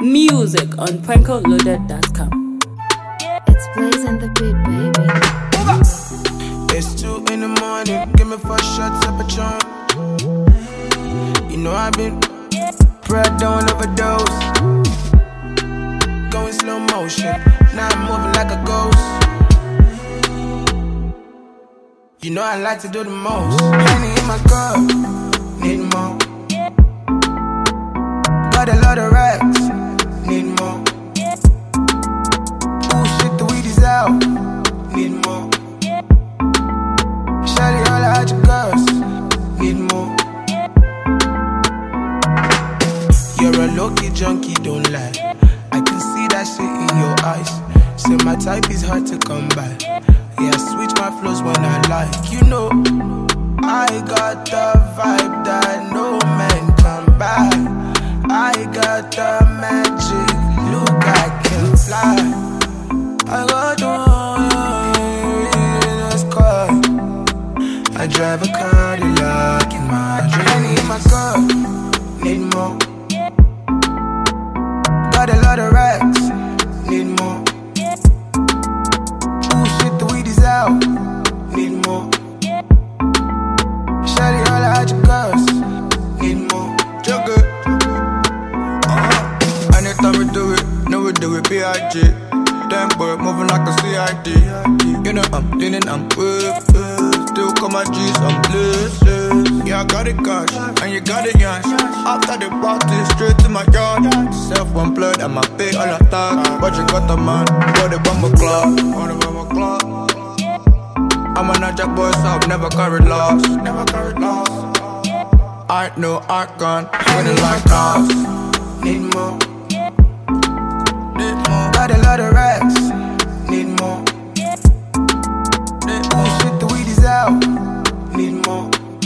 Music on prankoloaded.com. It's Blaze and the beat, baby. It's 2 in the morning, give me 4 shots of Patron. You know I've been bred, don't overdose. Going slow motion, now I'm moving like a ghost. You know I like to do the most. Honey in my cup, need more. Got a lot of racks, need more. Ooh shit, the weed is out, need more. Shawty all out your girls, need more. You're a low-key junkie, don't lie. I can see that shit in your eyes. Say my type is hard to come by. Yeah, I switch my flows when I like. You know, I got the vibe that no man can buy. I got the magic, look, I can fly. I got the car. I drive a Cadillac in my dream. In my car, need more. Got a lot of racks, need more. Ooh shit, the weed is out, need more. Shawty all out your girls, need more. Juggle. Anytime we do it, know we do it, B.I.G. Damn boy, moving like a CID. You know I'm leaning, I'm with. Still call my G's, I'm blessed. Yeah, I got it cash, and you got it yash. After the party, straight to my yard. Self one blood, and my pay all attack. But you got the man, got the bomber clock. I'm a jack boy, so I've never carried loss. I know I can't win it like us. Need more. Got a lot of racks, need more. Ooh shit, the weed is out, need more.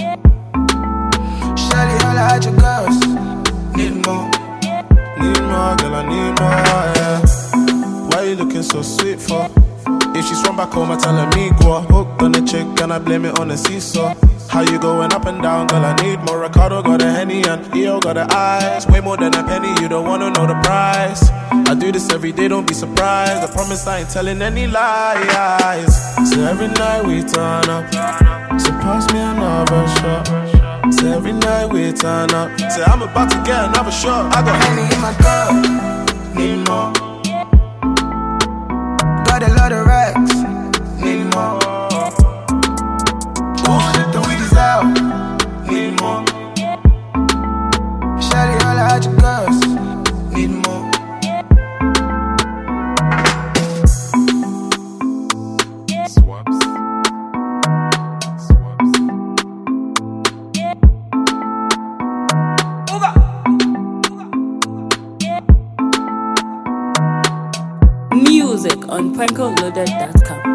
Shawty all out your girls, need more. Need more, girl, I need more, yeah. Why you looking so sweet for? If she's from back home, I tell her me go. Hooked on the chick and I blame it on the seesaw. How you going up and down, girl, I need more. Ricardo got a Henny and EO got the eyes. Way more than a penny, you don't wanna know the price. I do this every day, don't be surprised. I promise I ain't telling any lies. So every night we turn up. So pass me another shot. So every night we turn up. Say I'm about to get another shot. I got Henny in my cup, need more. Got a lot of racks, need more. Ooh shit, the weed is out, need more. Shawty all out your girls, need more. Music on prankoloaded.com.